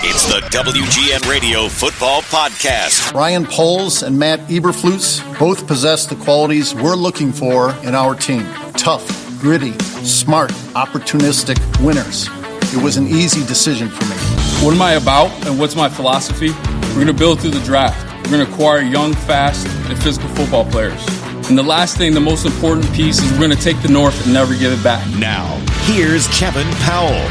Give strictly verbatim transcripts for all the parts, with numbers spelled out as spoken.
It's the W G N Radio Football Podcast. Ryan Poles and Matt Eberflus both possess the qualities we're looking for in our team. Tough, gritty, smart, opportunistic winners. It was an easy decision for me. What am I about and what's my philosophy? We're going to build through the draft. We're going to acquire young, fast, and physical football players. And the last thing, the most important piece, is we're going to take the North and never give it back. Now, here's Kevin Powell.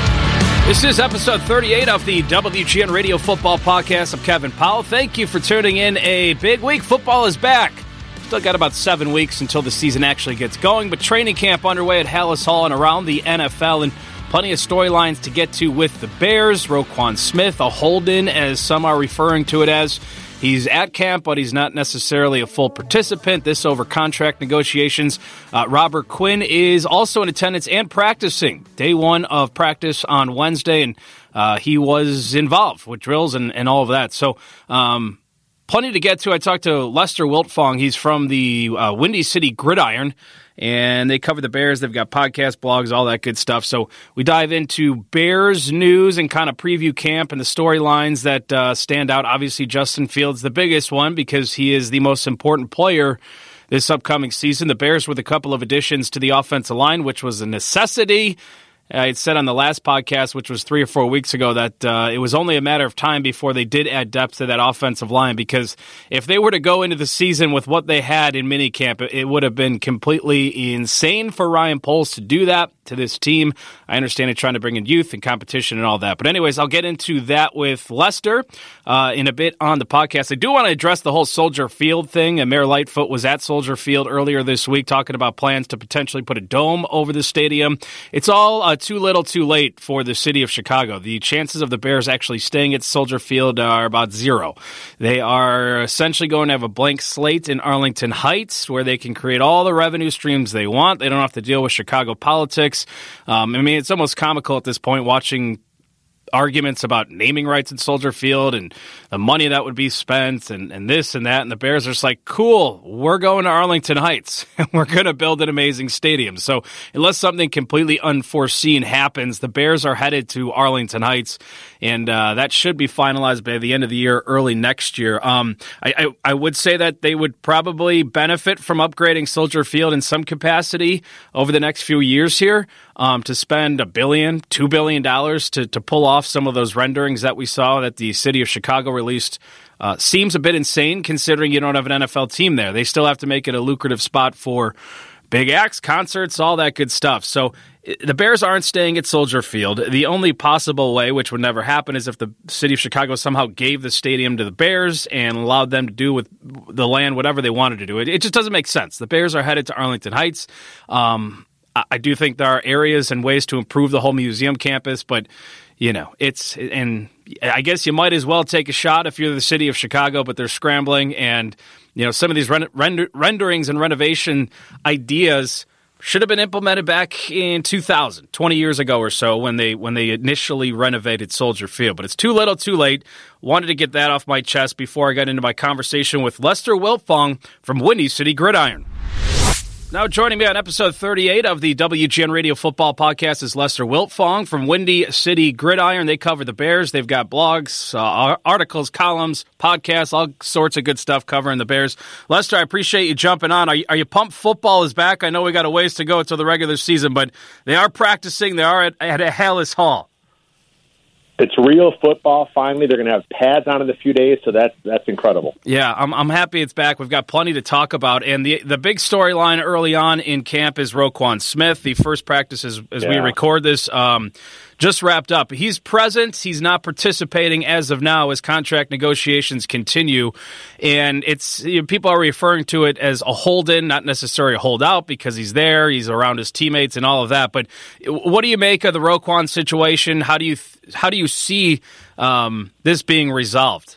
This is episode thirty-eight of the W G N Radio Football Podcast. I'm Kevin Powell. Thank you for tuning in. A big week. Football is back. Still got about seven weeks until the season actually gets going, but training camp underway at Halas Hall and around the N F L, and plenty of storylines to get to with the Bears. Roquan Smith, a hold-in, as some are referring to it as. He's at camp, but he's not necessarily a full participant. This over contract negotiations. Uh, Robert Quinn is also in attendance and practicing. Day one of practice on Wednesday, and uh, he was involved with drills and, and all of that. So um, plenty to get to. I talked to Lester Wiltfong. He's from the uh, Windy City Gridiron, and they cover the Bears. They've got podcasts, blogs, all that good stuff. So we dive into Bears news and kind of preview camp and the storylines that uh, stand out. Obviously, Justin Fields, the biggest one, because he is the most important player this upcoming season. The Bears with a couple of additions to the offensive line, which was a necessity. I had said on the last podcast, which was three or four weeks ago, that uh, it was only a matter of time before they did add depth to that offensive line, because if they were to go into the season with what they had in minicamp, it, it would have been completely insane for Ryan Poles to do that to this team. I understand it, trying to bring in youth and competition and all that. But anyways, I'll get into that with Lester uh, in a bit on the podcast. I do want to address the whole Soldier Field thing. And Mayor Lightfoot was at Soldier Field earlier this week talking about plans to potentially put a dome over the stadium. It's all uh, too little too late for the city of Chicago. The chances of the Bears actually staying at Soldier Field are about zero. They are essentially going to have a blank slate in Arlington Heights where they can create all the revenue streams they want. They don't have to deal with Chicago politics. Um, I mean, it's almost comical at this point watching arguments about naming rights in Soldier Field and the money that would be spent and, and this and that. And the Bears are just like, cool, we're going to Arlington Heights and we're going to build an amazing stadium. So unless something completely unforeseen happens, the Bears are headed to Arlington Heights, and uh, that should be finalized by the end of the year, early next year. Um, I, I, I would say that they would probably benefit from upgrading Soldier Field in some capacity over the next few years here. Um, to spend a billion, two billion dollars to to pull off some of those renderings that we saw that the city of Chicago released uh, seems a bit insane, considering you don't have an N F L team there. They still have to make it a lucrative spot for big acts, concerts, all that good stuff. So the Bears aren't staying at Soldier Field. The only possible way, which would never happen, is if the city of Chicago somehow gave the stadium to the Bears and allowed them to do with the land whatever they wanted to do. It, it just doesn't make sense. The Bears are headed to Arlington Heights. Um, I do think there are areas and ways to improve the whole museum campus, but, you know, it's, and I guess you might as well take a shot if you're the city of Chicago, but they're scrambling, and, you know, some of these render, render, renderings and renovation ideas should have been implemented back in two thousand, twenty years ago or so, when they when they initially renovated Soldier Field. But it's too little, too late. Wanted to get that off my chest before I got into my conversation with Lester Wiltfong from Windy City Gridiron. Now joining me on episode thirty-eight of the W G N Radio Football Podcast is Lester Wiltfong from Windy City Gridiron. They cover the Bears. They've got blogs, uh, articles, columns, podcasts, all sorts of good stuff covering the Bears. Lester, I appreciate you jumping on. Are you, are you pumped football is back? I know we got a ways to go until the regular season, but they are practicing. They are at, at Halas Hall. It's real football. Finally, they're going to have pads on in a few days, so that's that's incredible. Yeah, I'm I'm happy it's back. We've got plenty to talk about, and the the big storyline early on in camp is Roquan Smith. The first practice, as, as yeah. we record this, um, just wrapped up. He's present. He's not participating as of now as contract negotiations continue, and it's you know, people are referring to it as a hold-in, not necessarily a holdout, because he's there, he's around his teammates, and all of that. But what do you make of the Roquan situation? How do you how do you see um, this being resolved?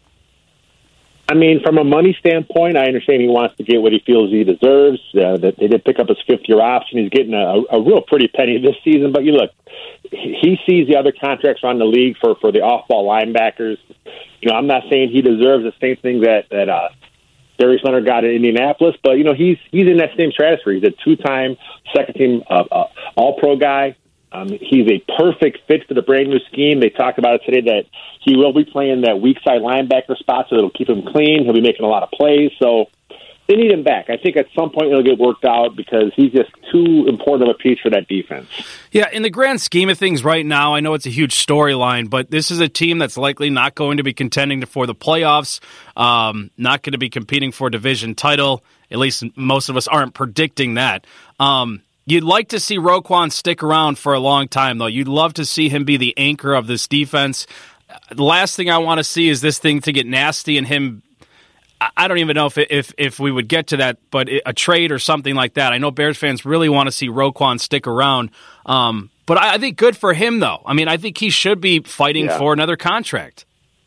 I mean, from a money standpoint, I understand he wants to get what he feels he deserves. Uh, that they did pick up his fifth-year option. He's getting a, a real pretty penny this season. But you look, he sees the other contracts around the league for, for the off-ball linebackers. You know, I'm not saying he deserves the same thing that that uh, Darius Leonard got in Indianapolis, but you know, he's he's in that same stratosphere. He's a two-time second-team uh, uh, All-Pro guy. Um, he's a perfect fit for the brand new scheme. They talked about it today that he will be playing that weak side linebacker spot, so it'll keep him clean. He'll be making a lot of plays. So they need him back. I think at some point it'll get worked out because he's just too important of a piece for that defense. Yeah, in the grand scheme of things right now, I know it's a huge storyline, but this is a team that's likely not going to be contending for the playoffs, um, not going to be competing for a division title. At least most of us aren't predicting that. Um, you'd like to see Roquan stick around for a long time, though. You'd love to see him be the anchor of this defense. The last thing I want to see is this thing to get nasty and him. I don't even know if if if we would get to that, but a trade or something like that. I know Bears fans really want to see Roquan stick around, um, but I, I think good for him, though. I mean, I think he should be fighting yeah. for another contract.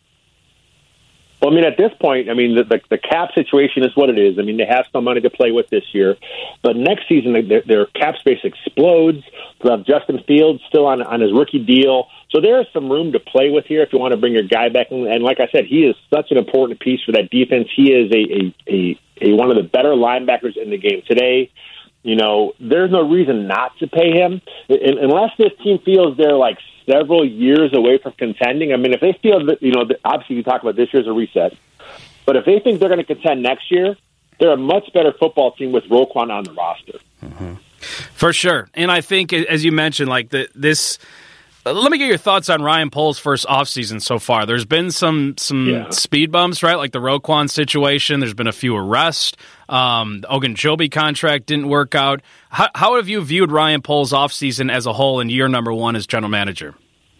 Well, I mean, at this point, I mean, the, the the cap situation is what it is. I mean, they have some money to play with this year, but next season their, their cap space explodes. They'll have Justin Fields still on on his rookie deal. So there is some room to play with here if you want to bring your guy back. And like I said, he is such an important piece for that defense. He is a, a, a, a one of the better linebackers in the game today. You know, there's no reason not to pay him unless this team feels they're like several years away from contending. I mean, if they feel that, you know, obviously you talk about this year's a reset, but if they think they're going to contend next year, they're a much better football team with Roquan on the roster. Mm-hmm. For sure. And I think, as you mentioned, like the, this – let me get your thoughts on Ryan Poles' first offseason so far. There's been some some yeah. speed bumps, right? Like the Roquan situation. There's been a few arrests. Um, the Ogunjobi contract didn't work out. How, how have you viewed Ryan Poles' offseason as a whole in year number one as general manager?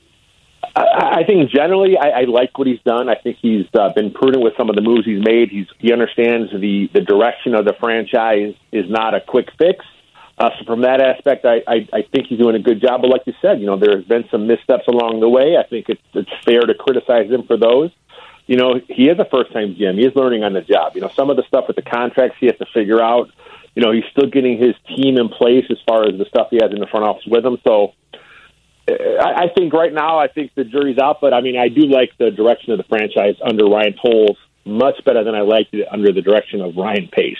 I, I think generally I, I like what he's done. I think he's uh, been prudent with some of the moves he's made. He's, he understands the, the direction of the franchise is not a quick fix. Uh, so from that aspect, I, I, I think he's doing a good job. But like you said, you know, there's been some missteps along the way. I think it's, it's fair to criticize him for those. You know, he is a first-time G M. He is learning on the job. You know, some of the stuff with the contracts he has to figure out. You know, he's still getting his team in place as far as the stuff he has in the front office with him. So I, I think right now, I think the jury's out. But, I mean, I do like the direction of the franchise under Ryan Poles much better than I liked it under the direction of Ryan Pace.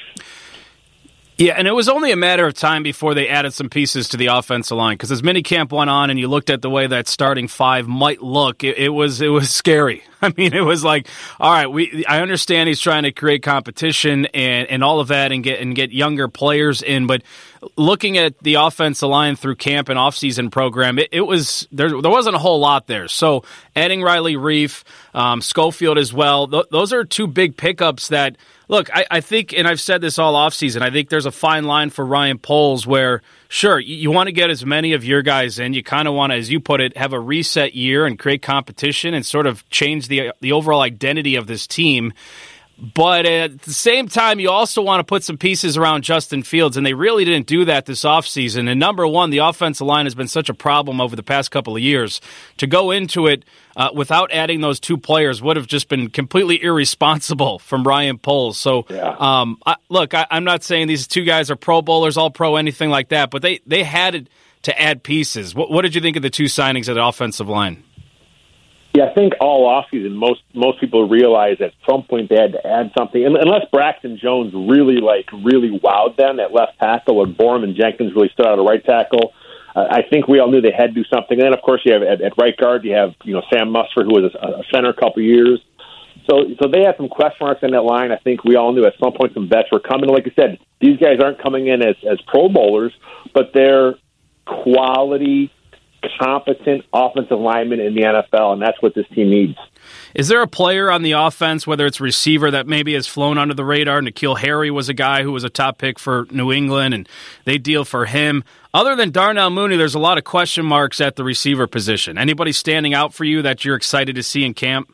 Yeah, and it was only a matter of time before they added some pieces to the offensive line, because as minicamp went on and you looked at the way that starting five might look, it, it was it was scary. I mean, it was like, all right, we I understand he's trying to create competition and, and all of that and get and get younger players in, but looking at the offensive line through camp and offseason program, it, it was there there wasn't a whole lot there. So adding Riley Reiff, um, Schofield as well, th- those are two big pickups that, look, I, I think, and I've said this all offseason, I think there's a fine line for Ryan Poles where, sure, you, you want to get as many of your guys in. You kind of want to, as you put it, have a reset year and create competition and sort of change the the overall identity of this team. But at the same time, you also want to put some pieces around Justin Fields, and they really didn't do that this offseason. And number one, the offensive line has been such a problem over the past couple of years. To go into it uh, without adding those two players would have just been completely irresponsible from Ryan Poles. So, yeah. um, I, look, I, I'm not saying these two guys are Pro Bowlers, all-pro, anything like that, but they, they had to add pieces. What, what did you think of the two signings at the offensive line? Yeah, I think all offseason, most most people realize at some point they had to add something. Unless Braxton Jones really, like, really wowed them at left tackle, or Borum and Jenkins really stood out at right tackle, uh, I think we all knew they had to do something. And then, of course, you have at, at right guard, you have you know Sam Musford, who was a, a center a couple of years. So, so they had some question marks in that line. I think we all knew at some point some vets were coming. Like I said, these guys aren't coming in as, as Pro Bowlers, but they're quality, competent offensive linemen in the N F L, and that's what this team needs. Is there a player on the offense, whether it's receiver, that maybe has flown under the radar? N'Keal Harry was a guy who was a top pick for New England, and they deal for him. Other than Darnell Mooney, there's a lot of question marks at the receiver position. Anybody standing out for you that you're excited to see in camp?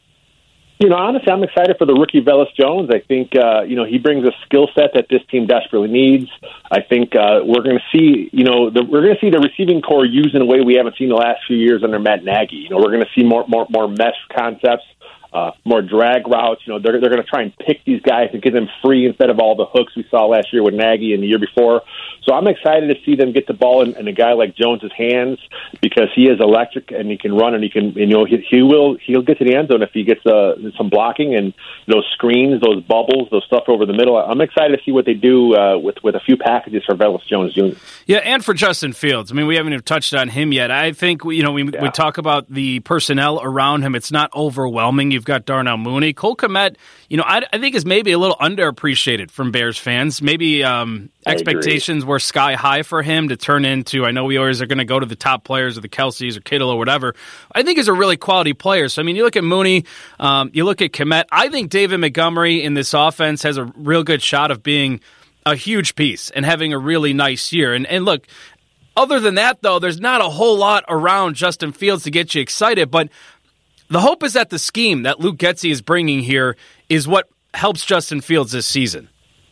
You know, honestly, I'm excited for the rookie Velus Jones. I think, uh, you know, he brings a skill set that this team desperately needs. I think uh, we're going to see, you know, the, we're going to see the receiving core used in a way we haven't seen the last few years under Matt Nagy. You know, we're going to see more, more, more mesh concepts uh, more drag routes. You know, they're they're going to try and pick these guys and get them free instead of all the hooks we saw last year with Nagy and the year before. So I'm excited to see them get the ball in, in a guy like Jones's hands because he is electric and he can run and he can, you know, he, he will he'll get to the end zone if he gets uh, some blocking and those screens, those bubbles, those stuff over the middle. I'm excited to see what they do uh, with with a few packages for Velus Jones Junior Yeah, and for Justin Fields. I mean, we haven't even touched on him yet. I think, you know, we, yeah. we talk about the personnel around him. It's not overwhelming. You've got Darnell Mooney. Cole Kmet, you know, I, I think is maybe a little underappreciated from Bears fans. Maybe um, expectations were sky high for him to turn into, I know we always are going to go to the top players or the Kelceys or Kittle or whatever. I think he's a really quality player. So, I mean, you look at Mooney, um, you look at Kmet. I think David Montgomery in this offense has a real good shot of being a huge piece and having a really nice year. And, and look, other than that, though, there's not a whole lot around Justin Fields to get you excited. But the hope is that the scheme that Luke Getsy is bringing here is what helps Justin Fields this season.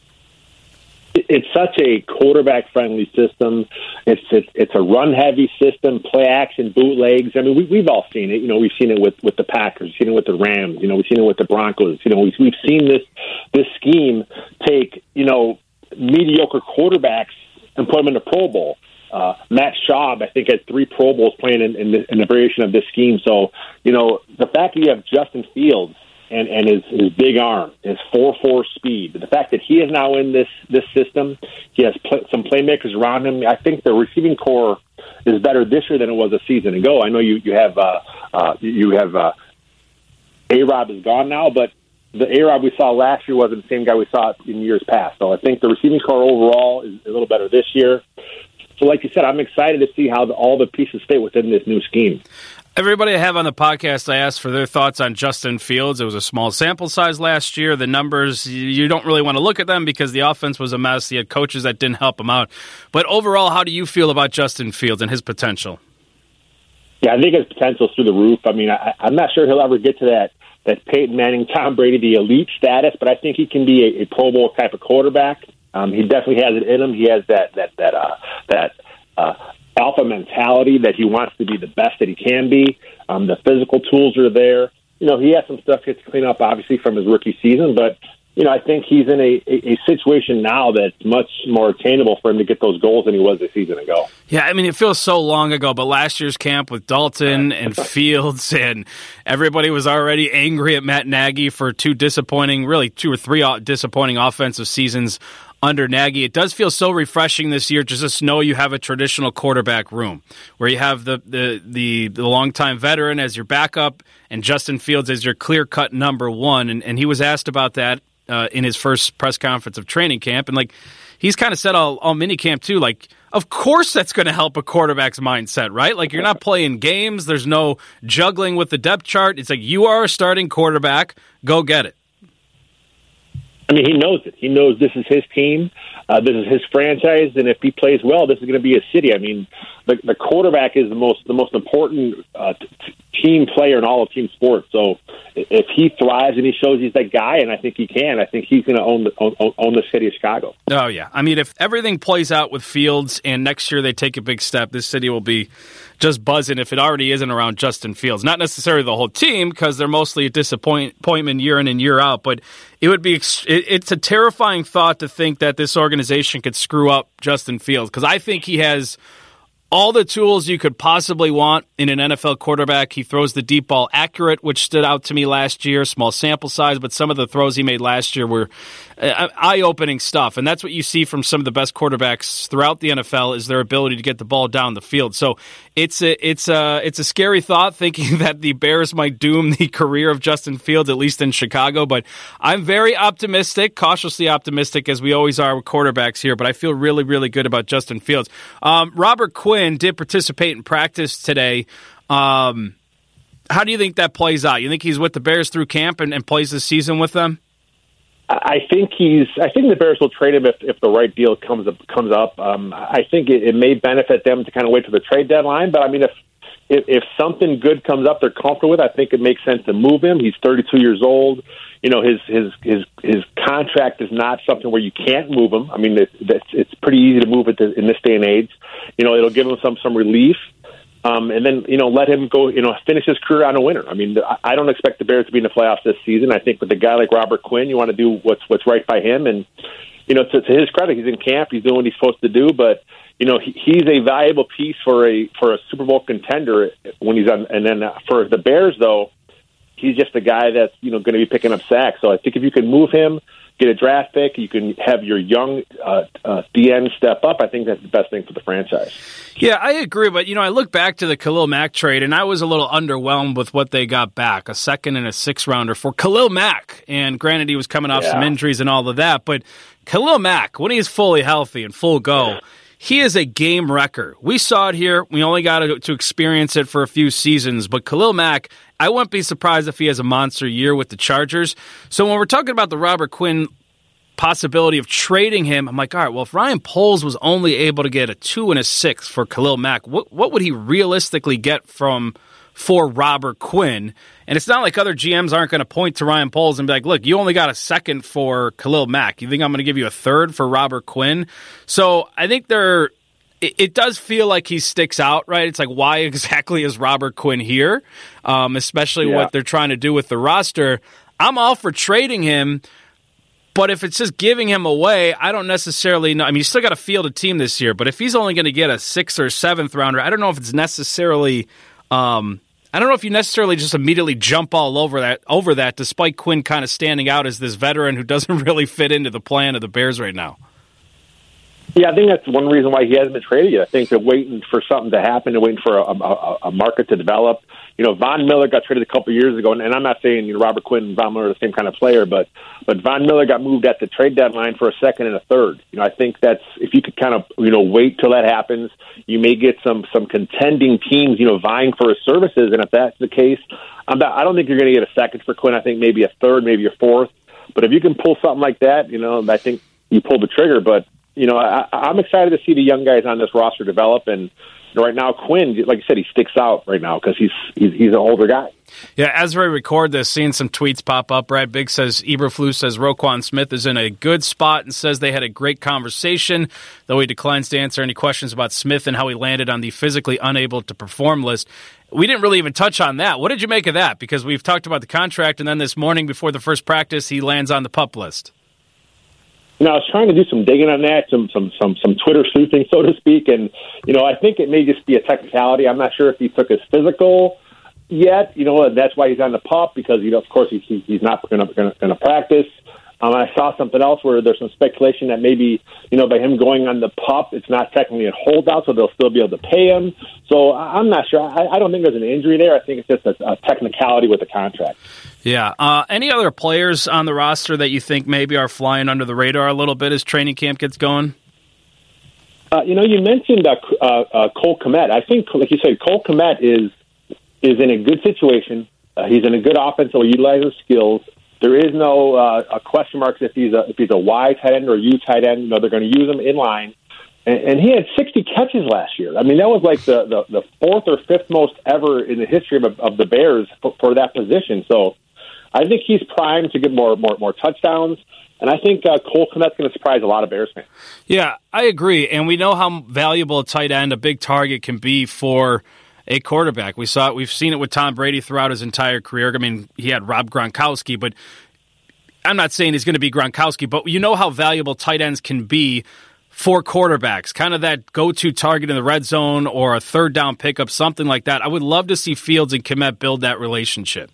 It's such a quarterback-friendly system. It's it's, it's a run-heavy system, play-action, bootlegs. I mean, we, we've all seen it. You know, we've seen it with, with the Packers. We've seen it with the Rams. You know, we've seen it with the Broncos. You know, we've, we've seen this this scheme take, you know, mediocre quarterbacks and put them in the Pro Bowl. Uh, Matt Schaub, I think, had three Pro Bowls playing in, in, the, in the variation of this scheme. So, you know, the fact that you have Justin Fields and, and his, his big arm, his four four speed, the fact that he is now in this, this system, he has play, some playmakers around him. I think the receiving core is better this year than it was a season ago. I know you, you have uh, uh, you have uh, A-Rob is gone now, but the A-Rob we saw last year wasn't the same guy we saw in years past. So I think the receiving core overall is a little better this year. So like you said, I'm excited to see how the, all the pieces fit within this new scheme. Everybody I have on the podcast, I asked for their thoughts on Justin Fields. It was a small sample size last year. The numbers, you don't really want to look at them because the offense was a mess. He had coaches that didn't help him out. But overall, how do you feel about Justin Fields and his potential? Yeah, I think his potential is through the roof. I mean, I, I'm not sure he'll ever get to that, that Peyton Manning, Tom Brady, the elite status, but I think he can be a, a Pro Bowl type of quarterback. Um, he definitely has it in him. He has that that that uh, that uh, alpha mentality that he wants to be the best that he can be. Um, the physical tools are there. You know, he has some stuff he has to clean up, obviously, from his rookie season. But you know, I think he's in a, a, a situation now that's much more attainable for him to get those goals than he was a season ago. Yeah, I mean, it feels so long ago, but last year's camp with Dalton and Fields, and everybody was already angry at Matt Nagy for two disappointing, really two or three disappointing offensive seasons under Nagy. It does feel so refreshing this year just to know you have a traditional quarterback room where you have the the the, the longtime veteran as your backup and Justin Fields as your clear-cut number one. And, and he was asked about that uh, in his first press conference of training camp. And, like, he's kind of said all, all minicamp, too, like, of course that's going to help a quarterback's mindset, right? Like, you're not playing games. There's no juggling with the depth chart. It's like, you are a starting quarterback. Go get it. I mean, he knows it. He knows this is his team. Uh, this is his franchise, and if he plays well, this is going to be his city. I mean, the, the quarterback is the most the most important uh, t- team player in all of team sports. So if he thrives and he shows he's that guy, and I think he can, I think he's going to own the own, own the city of Chicago. Oh yeah, I mean, if everything plays out with Fields, and next year they take a big step, this city will be just buzzing. If it already isn't around Justin Fields, not necessarily the whole team because they're mostly a disappointment year in and year out, but it would be it's a terrifying thought to think that this organization could screw up Justin Fields, because I think he has all the tools you could possibly want in an N F L quarterback. He throws the deep ball accurate, which stood out to me last year. Small sample size, but some of the throws he made last year were eye-opening stuff. And that's what you see from some of the best quarterbacks throughout the N F L, is their ability to get the ball down the field. So it's a, it's a, it's a scary thought thinking that the Bears might doom the career of Justin Fields, at least in Chicago. But I'm very optimistic, cautiously optimistic, as we always are with quarterbacks here. But I feel really, really good about Justin Fields. Um, Robert Quinn did participate in practice today. Um, how do you think that plays out? You think he's with the Bears through camp and, and plays this season with them? I think he's. I think the Bears will trade him if, if the right deal comes up. Comes up. Um, I think it, it may benefit them to kind of wait till the trade deadline. But I mean, if, if if something good comes up, they're comfortable with, I think it makes sense to move him. He's thirty-two years old. You know, his his his his contract is not something where you can't move him. I mean, it's it's, it's pretty easy to move it to, in this day and age. You know, it'll give him some some relief. Um, and then, you know, let him go, you know, finish his career on a winner. I mean, I don't expect the Bears to be in the playoffs this season. I think with a guy like Robert Quinn, you want to do what's what's right by him. And, you know, to, to his credit, he's in camp. He's doing what he's supposed to do. But, you know, he, he's a valuable piece for a for a Super Bowl contender when he's on. And then for the Bears, though, he's just a guy that's, you know, going to be picking up sacks. So I think if you can move him, get a draft pick, you can have your young uh, uh, D N step up, I think that's the best thing for the franchise. Yeah, I agree. But, you know, I look back to the Khalil Mack trade, and I was a little underwhelmed with what they got back, a second and a sixth-rounder for Khalil Mack. And granted, he was coming off yeah. some injuries and all of that. But Khalil Mack, when he's fully healthy and full go, yeah. he is a game wrecker. We saw it here. We only got to, to experience it for a few seasons. But Khalil Mack, I wouldn't be surprised if he has a monster year with the Chargers. So when we're talking about the Robert Quinn possibility of trading him, I'm like, all right, well, if Ryan Poles was only able to get a two and a six for Khalil Mack, what what would he realistically get from for Robert Quinn? And it's not like other G Ms aren't going to point to Ryan Poles and be like, look, you only got a second for Khalil Mack. You think I'm going to give you a third for Robert Quinn? So I think they're It, it does feel like he sticks out, right? It's like, why exactly is Robert Quinn here? Um, especially yeah. what they're trying to do with the roster. I'm all for trading him, but if it's just giving him away, I don't necessarily know. I mean, you still got to field a team this year, but if he's only going to get a sixth or seventh rounder, I don't know if it's necessarily. Um, I don't know if you necessarily just immediately jump all over that. Over that, despite Quinn kind of standing out as this veteran who doesn't really fit into the plan of the Bears right now. Yeah, I think that's one reason why he hasn't been traded yet. I think they're waiting for something to happen. They're waiting for a, a, a market to develop. You know, Von Miller got traded a couple of years ago, and, and I'm not saying you know Robert Quinn and Von Miller are the same kind of player, but but Von Miller got moved at the trade deadline for a second and a third. You know, I think that's if you could kind of you know wait till that happens, you may get some some contending teams you know vying for his services, and if that's the case, I'm not, I don't think you're going to get a second for Quinn. I think maybe a third, maybe a fourth. But if you can pull something like that, you know, I think you pull the trigger. But You know, I, I'm excited to see the young guys on this roster develop, and you know, right now Quinn, like I said, he sticks out right now because he's, he's he's an older guy. Yeah, as we record this, seeing some tweets pop up. Brad Biggs says Eberflus says Roquan Smith is in a good spot and says they had a great conversation, though he declines to answer any questions about Smith and how he landed on the physically unable to perform list. We didn't really even touch on that. What did you make of that? Because we've talked about the contract, and then this morning before the first practice, he lands on the PUP list. You know, I was trying to do some digging on that, some some some some Twitter sleuthing, so to speak, and you know, I think it may just be a technicality. I'm not sure if he took his physical yet. You know, and that's why he's on the PUP because you know, of course, he, he's not going to going to practice. Um, I saw something else where there's some speculation that maybe you know by him going on the PUP, it's not technically a holdout, so they'll still be able to pay him. So I'm not sure. I, I don't think there's an injury there. I think it's just a, a technicality with the contract. Yeah. Uh, any other players on the roster that you think maybe are flying under the radar a little bit as training camp gets going? Uh, you know, you mentioned uh, uh, uh, Cole Kmet. I think, like you said, Cole Kmet is is in a good situation. Uh, he's in a good offense, so he utilizes skills. There is no uh, question marks if he's a if he's a Y tight end or a U tight end. You know, they're going to use him in line. And, and he had sixty catches last year. I mean, that was like the, the, the fourth or fifth most ever in the history of, of the Bears for, for that position. So I think he's primed to get more more, more touchdowns. And I think uh, Cole Kmet's going to surprise a lot of Bears fans. Yeah, I agree. And we know how valuable a tight end, a big target, can be for a quarterback. We saw it. We've seen it with Tom Brady throughout his entire career. I mean, he had Rob Gronkowski, but I'm not saying he's going to be Gronkowski, but you know how valuable tight ends can be for quarterbacks, kind of that go-to target in the red zone or a third down pickup, something like that. I would love to see Fields and Kmet build that relationship.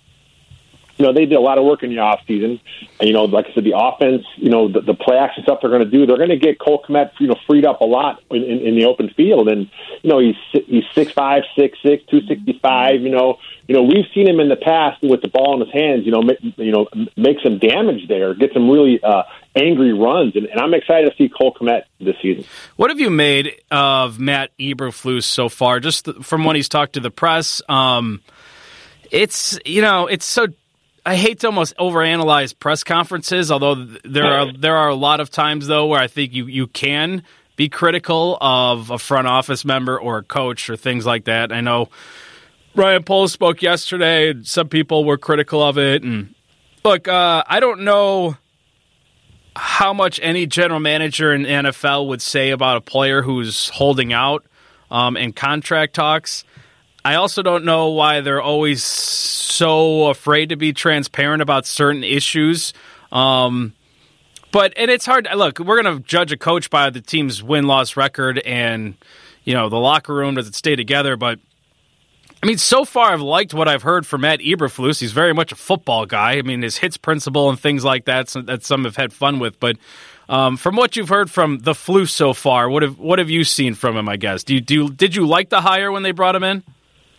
You know, they did a lot of work in the offseason. And, you know, like I said, the offense, you know, the, the play action stuff they're going to do, they're going to get Cole Kmet, you know, freed up a lot in, in, in the open field. And, you know, he's he's six five, six six, two sixty-five, you know. You know, we've seen him in the past with the ball in his hands, you know, make, you know, make some damage there, get some really uh, angry runs. And, and I'm excited to see Cole Kmet this season. What have you made of Matt Eberflus so far, just from when he's talked to the press? Um, it's, you know, it's so – I hate to almost overanalyze press conferences, although there are there are a lot of times, though, where I think you, you can be critical of a front office member or a coach or things like that. I know Ryan Poles spoke yesterday, and some people were critical of it. And look, uh, I don't know how much any general manager in the N F L would say about a player who's holding out um, and contract talks. I also don't know why they're always so afraid to be transparent about certain issues. Um, but and it's hard. Look, we're going to judge a coach by the team's win-loss record and, you know, the locker room, does it stay together? But I mean, so far I've liked what I've heard from Matt Eberflus. He's very much a football guy. I mean, his hits principle and things like that that some have had fun with. But um, from what you've heard from the Flus so far, what have what have you seen from him? I guess do you do you, did you like the hire when they brought him in?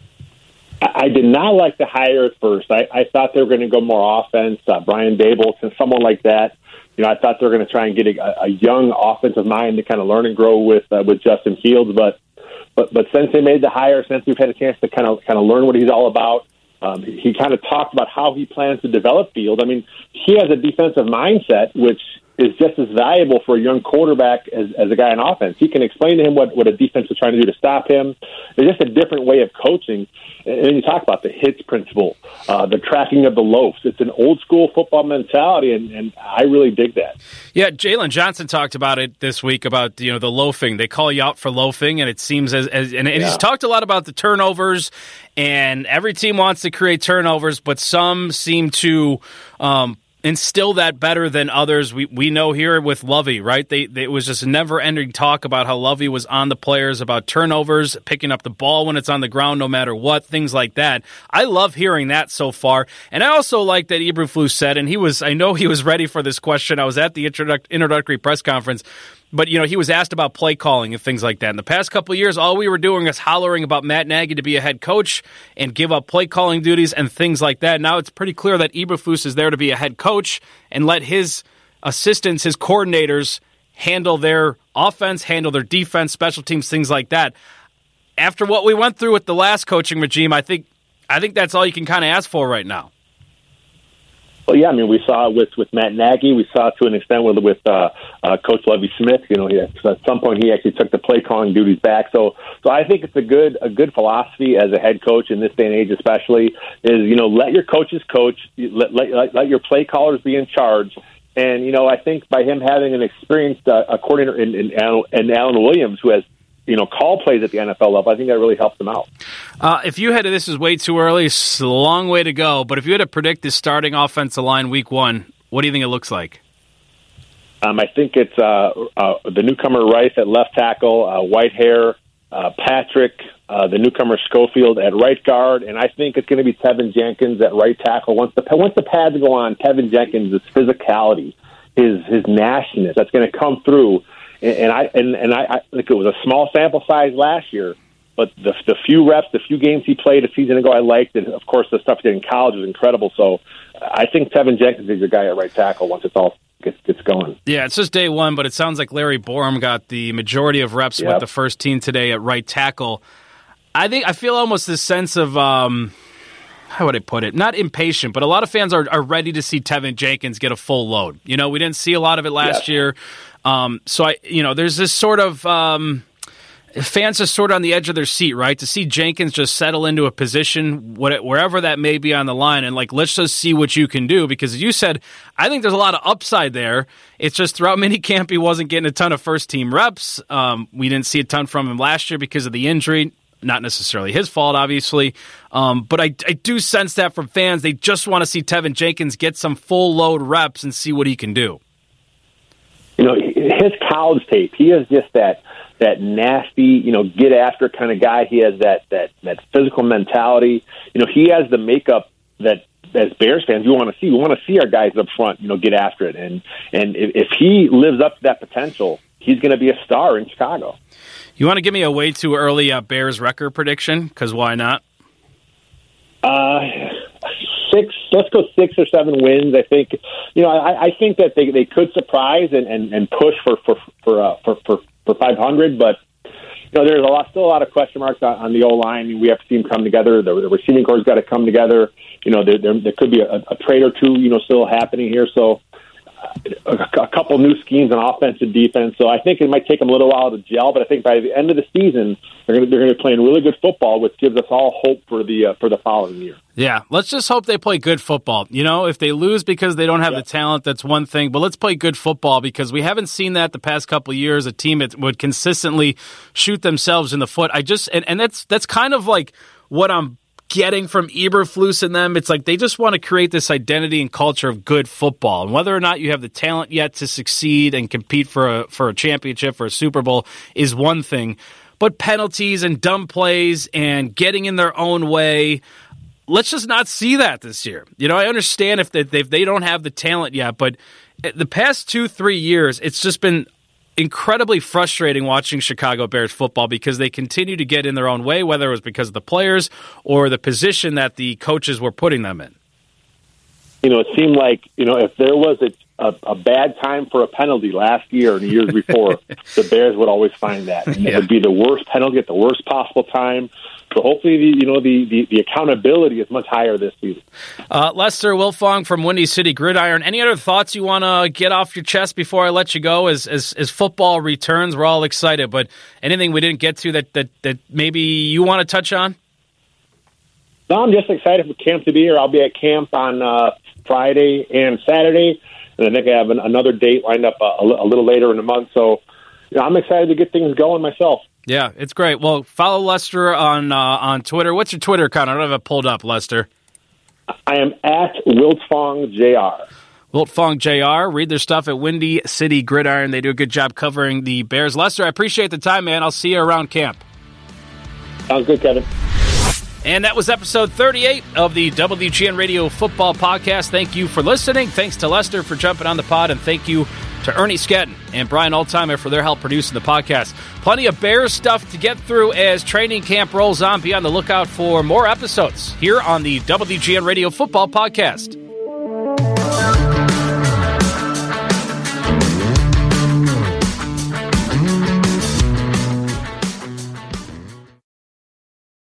I did not like the hire at first. I, I thought they were going to go more offense. Uh, Brian Daboll and someone like that. You know, I thought they were going to try and get a, a young offensive mind to kind of learn and grow with uh, with Justin Fields. But but but since they made the hire, since we've had a chance to kind of kind of learn what he's all about, um, he kind of talked about how he plans to develop Fields. I mean, he has a defensive mindset, which is just as valuable for a young quarterback as, as a guy in offense. He can explain to him what, what a defense is trying to do to stop him. It's just a different way of coaching. And then you talk about the hits principle, uh, the tracking of the loafs. It's an old-school football mentality, and, and I really dig that. Yeah, Jalen Johnson talked about it this week, about, you know, the loafing. They call you out for loafing, and it seems as, as and, and yeah. he's talked a lot about the turnovers, and every team wants to create turnovers, but some seem to um, – instill that better than others. We we know here with Lovie, right? They, they it was just never-ending talk about how Lovie was on the players, about turnovers, picking up the ball when it's on the ground no matter what, things like that. I love hearing that so far. And I also like that Eberflus said, and he was I know he was ready for this question. I was at the introduc- introductory press conference, but, you know, he was asked about play calling and things like that. In the past couple of years, all we were doing is hollering about Matt Nagy to be a head coach and give up play calling duties and things like that. Now it's pretty clear that Eberflus is there to be a head coach and let his assistants, his coordinators, handle their offense, handle their defense, special teams, things like that. After what we went through with the last coaching regime, I think I think that's all you can kind of ask for right now. Well, yeah, I mean, we saw it with, with Matt Nagy. We saw it to an extent with with uh, uh, Coach Lovie Smith. You know, he, at some point he actually took the play calling duties back. So, so I think it's a good a good philosophy as a head coach in this day and age, especially, is, you know, let your coaches coach, let let, let your play callers be in charge. And, you know, I think by him having an experienced uh, coordinator in, in, in Alan Williams, who has, you know, call plays at the N F L level, I think that really helps them out. Uh, if you had to, this is way too early, it's a long way to go, but if you had to predict the starting offensive line week one, what do you think it looks like? Um, I think it's uh, uh, the newcomer Rice at left tackle, uh, Whitehair, uh, Patrick, uh, the newcomer Schofield at right guard, and I think it's going to be Tevin Jenkins at right tackle. Once the once the pads go on, Tevin Jenkins' his physicality, his his nastiness, that's going to come through. And I and, and I, I think it was a small sample size last year, but the the few reps, the few games he played a season ago, I liked, and of course the stuff he did in college was incredible. So I think Tevin Jenkins is your guy at right tackle once it's all gets, gets going. Yeah, it's just day one, but it sounds like Larry Borom got the majority of reps yep. with the first team today at right tackle. I think I feel almost this sense of um, how would I put it? Not impatient, but a lot of fans are, are ready to see Tevin Jenkins get a full load. You know, we didn't see a lot of it last yes. year. Um, so, I, you know, there's this sort of um, fans are sort of on the edge of their seat, right? To see Jenkins just settle into a position, what, wherever that may be on the line, and like, let's just see what you can do. Because as you said, I think there's a lot of upside there. It's just throughout minicamp, he wasn't getting a ton of first-team reps. Um, we didn't see a ton from him last year because of the injury. Not necessarily his fault, obviously. Um, but I, I do sense that from fans. They just want to see Tevin Jenkins get some full-load reps and see what he can do. You know, his college tape, he is just that that nasty, you know, get after kind of guy. He has that that that physical mentality. You know, he has the makeup that as Bears fans we want to see. We want to see our guys up front, you know, get after it. And and if, if he lives up to that potential, he's going to be a star in Chicago. You want to give me a way too early uh, Bears record prediction? Because why not? Uh. Six, let's go six or seven wins. I think, you know, I, I think that they, they could surprise and, and, and push for for for, uh, for for for five hundred. But you know, there's a lot, still a lot of question marks on, on the O line. I mean, we have to see them come together. The, the receiving corps got to come together. You know, there there, there could be a, a trade or two, you know, still happening here. So a, a couple new schemes on offense and defense. So I think it might take them a little while to gel, but I think by the end of the season, they're going to, they're going to be playing really good football, which gives us all hope for the uh, for the following year. Yeah, let's just hope they play good football. You know, if they lose because they don't have yeah. the talent, that's one thing, but let's play good football because we haven't seen that the past couple of years, a team that would consistently shoot themselves in the foot. I just, and, and that's that's kind of like what I'm getting from Eberflus and them. It's like they just want to create this identity and culture of good football. And whether or not you have the talent yet to succeed and compete for a, for a championship, for a Super Bowl is one thing. But penalties and dumb plays and getting in their own way, let's just not see that this year. You know, I understand if they, if they don't have the talent yet, but the past two, three years, it's just been incredibly frustrating watching Chicago Bears football because they continue to get in their own way, whether it was because of the players or the position that the coaches were putting them in. You know, it seemed like, you know, if there was a, a, a bad time for a penalty last year and the years before, the Bears would always find that. And yeah. It would be the worst penalty at the worst possible time. So hopefully, the, you know, the, the, the accountability is much higher this season. Uh, Lester Wiltfong from Windy City Gridiron. Any other thoughts you want to get off your chest before I let you go? As, as as football returns, we're all excited, but anything we didn't get to that that, that maybe you want to touch on? No, I'm just excited for camp to be here. I'll be at camp on uh, Friday and Saturday, and I think I have an, another date lined up a, a little later in the month. So you know, I'm excited to get things going myself. Yeah, it's great. Well, follow Lester on uh, on Twitter. What's your Twitter account? I don't have it pulled up, Lester. I am at Wiltfong J R. Wiltfong J R. Read their stuff at Windy City Gridiron. They do a good job covering the Bears. Lester, I appreciate the time, man. I'll see you around camp. Sounds good, Kevin. And that was episode thirty-eight of the W G N Radio Football Podcast. Thank you for listening. Thanks to Lester for jumping on the pod, and thank you to Ernie Sketton and Brian Altheimer for their help producing the podcast. Plenty of Bears stuff to get through as training camp rolls on. Be on the lookout for more episodes here on the W G N Radio Football Podcast.